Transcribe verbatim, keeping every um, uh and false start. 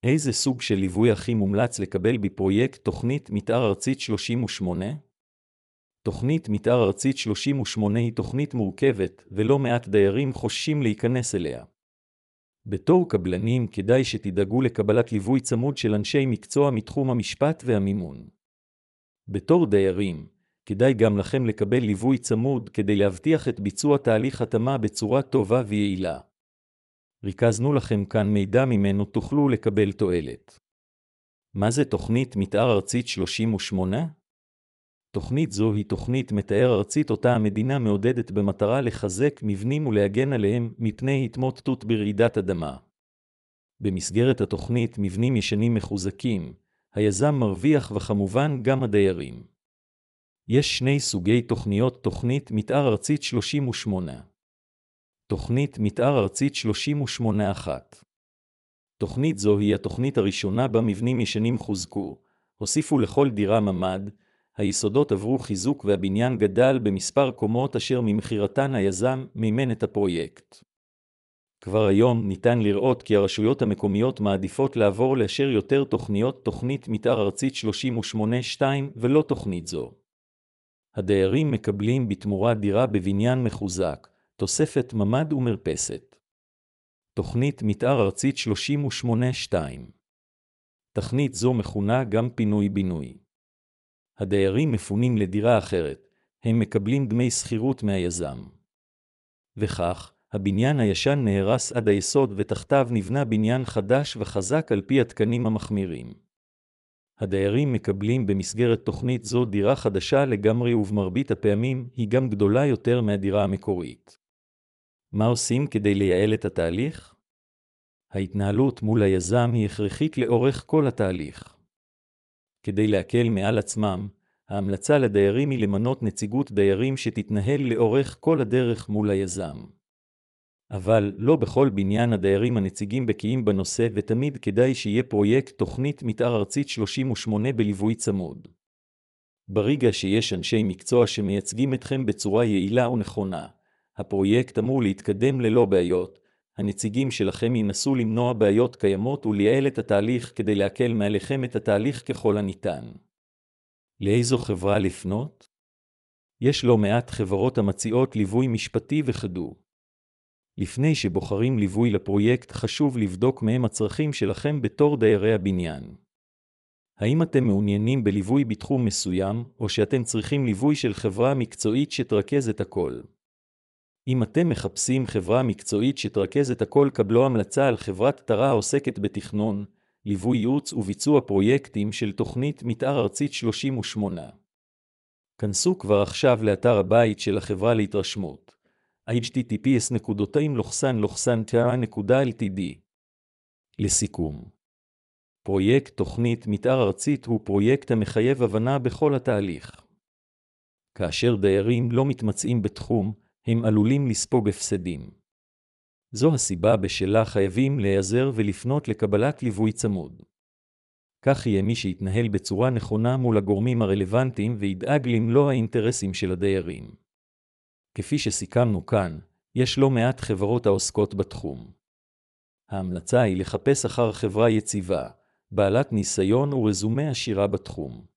איזה סוג של ליווי הכי מומלץ לקבל בפרויקט תוכנית מתאר ארצית שלושים ושמונה? תוכנית מתאר ארצית שלושים ושמונה היא תוכנית מורכבת, ולא מעט דיירים חוששים להיכנס אליה. בתור קבלנים כדאי שתדאגו לקבלת ליווי צמוד של אנשי מקצוע מתחום המשפט והמימון. בתור דיירים, כדאי גם לכם לקבל ליווי צמוד כדי להבטיח את ביצוע תהליך התאמה בצורה טובה ויעילה. ריכזנו לכם כאן מידע ממנו תוכלו לקבל תועלת. מה זה תוכנית מתאר ארצית שלושים ושמונה? תוכנית זו היא תוכנית מתאר ארצית אותה המדינה מעודדת במטרה לחזק מבנים ולהגן עליהם מפני התמוטטות ברעידת אדמה. במסגרת התוכנית מבנים ישנים מחוזקים, היזם מרוויח וכמובן גם הדיירים. יש שני סוגי תוכניות תוכנית מתאר ארצית שלושים ושמונה. תוכנית מתאר ארצית שלושים ושמונה אחת. תוכנית זו היא התוכנית הראשונה בה מבנים ישנים חוזקו, הוסיפו לכל דירה ממ"ד, היסודות עברו חיזוק והבניין גדל במספר קומות אשר ממחירתן היזם מימן את הפרויקט. כבר היום ניתן לראות כי הרשויות המקומיות מעדיפות לעבור לאשר יותר תוכניות תוכנית מתאר ארצית שלושים ושמונה שתיים ולא תוכנית זו. הדיירים מקבלים בתמורה דירה בבניין מחוזק, תוספת ממ"ד ומרפסת. תוכנית מתאר ארצית שלושים ושמונה שתיים. תוכנית זו מכונה גם פינוי-בינוי. הדיירים מפונים לדירה אחרת, הם מקבלים דמי שכירות מהיזם. וכך, הבניין הישן נהרס עד היסוד ותחתיו נבנה בניין חדש וחזק על פי התקנים המחמירים. הדיירים מקבלים במסגרת תוכנית זו דירה חדשה לגמרי ובמרבית הפעמים היא גם גדולה יותר מהדירה המקורית. מה עושים כדי לייעל את התהליך? ההתנהלות מול היזם היא הכרחית לאורך כל התהליך. כדי להקל מעל עצמם, ההמלצה לדיירים היא למנות נציגות דיירים שתתנהל לאורך כל הדרך מול היזם. אבל לא בכל בניין הדיירים הנציגים בקיאים בנושא ותמיד כדאי שיהיה פרויקט תוכנית מתאר ארצית שלושים ושמונה בליווי צמוד. ברגע שיש אנשי מקצוע שמייצגים אתכם בצורה יעילה ונכונה, הפרויקט אמור להתקדם ללא בעיות, הנציגים שלכם ינסו למנוע בעיות קיימות ולייעל את התהליך כדי להקל מעליכם את התהליך ככל הניתן. לאיזו חברה לפנות? יש לא מעט חברות המציעות ליווי משפטי וחדו. לפני שבוחרים ליווי לפרויקט חשוב לבדוק מהם הצרכים שלכם בתור דיירי הבניין. האם אתם מעוניינים בליווי בתחום מסוים, או שאתם צריכים ליווי של חברה מקצועית שתרכז את הכל? אם אתם מחפשים חברה מקצועית שתרכז את הכל, קבלו המלצה על חברת תרה העוסקת בתכנון, ליווי ייעוץ וביצוע פרויקטים של תוכנית מתאר ארצית שלושים ושמונה. כנסו כבר עכשיו לאתר הבית של החברה להתרשמות. אייץ' טי טי פי אס נקודתיים לוחסן לוחסן תרה נקודה אל טי די. לסיכום, פרויקט תוכנית מתאר ארצית הוא פרויקט המחייב הבנה בכל התהליך. כאשר דיירים לא מתמצאים בתחום, הם עלולים לספוג הפסדים. זו הסיבה בשלה חייבים להיעזר ולפנות לקבלת ליווי צמוד. כך יהיה מי שיתנהל בצורה נכונה מול הגורמים הרלוונטיים וידאג למלוא האינטרסים של הדיירים. כפי שסיכמנו כאן, יש לא מעט חברות העוסקות בתחום. ההמלצה היא לחפש אחר חברה יציבה, בעלת ניסיון ורזומה עשירה בתחום.